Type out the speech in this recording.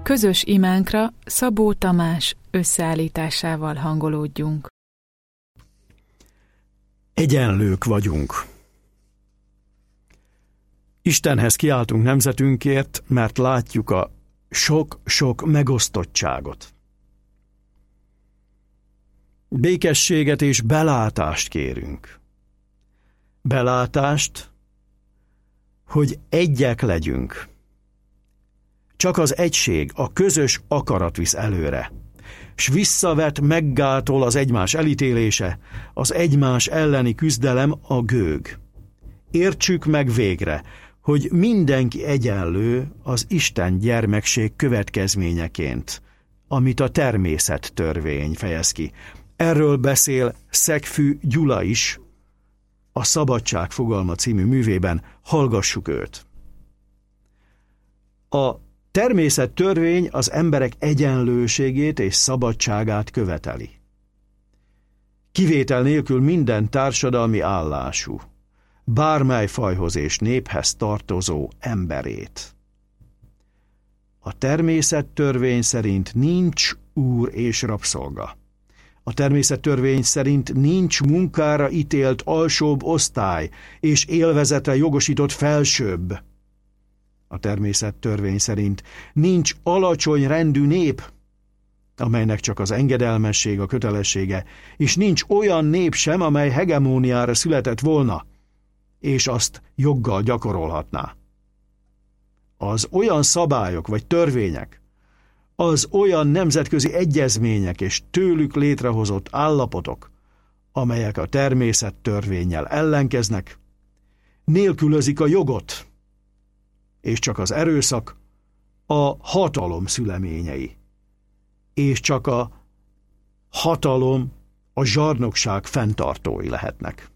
Közös imánkra Szabó Tamás összeállításával hangolódjunk. Egyenlők vagyunk. Istenhez kiáltunk nemzetünkért, mert látjuk a sok-sok megosztottságot. Békességet és belátást kérünk. Belátást, hogy egyek legyünk. Csak az egység, a közös akarat visz előre, s visszavet, meggátol az egymás elítélése, az egymás elleni küzdelem a gőg. Értsük meg végre, hogy mindenki egyenlő az Isten gyermekség következményeként, amit a természettörvény fejez ki. Erről beszél Szegfű Gyula is a Szabadság fogalma című művében, hallgassuk őt. A természettörvény az emberek egyenlőségét és szabadságát követeli. Kivétel nélkül minden társadalmi állású, bármely fajhoz és néphez tartozó emberét. A természettörvény szerint nincs úr és rabszolga. A természettörvény szerint nincs munkára ítélt alsóbb osztály és élvezetre jogosított felsőbb. A természettörvény szerint nincs alacsony rendű nép, amelynek csak az engedelmesség a kötelessége, és nincs olyan nép sem, amely hegemóniára született volna, és azt joggal gyakorolhatná. Az olyan szabályok vagy törvények, az olyan nemzetközi egyezmények és tőlük létrehozott állapotok, amelyek a természettörvénnyel ellenkeznek, nélkülözik a jogot, és csak az erőszak a hatalom szüleményei, és csak a hatalom, a zsarnokság fenntartói lehetnek.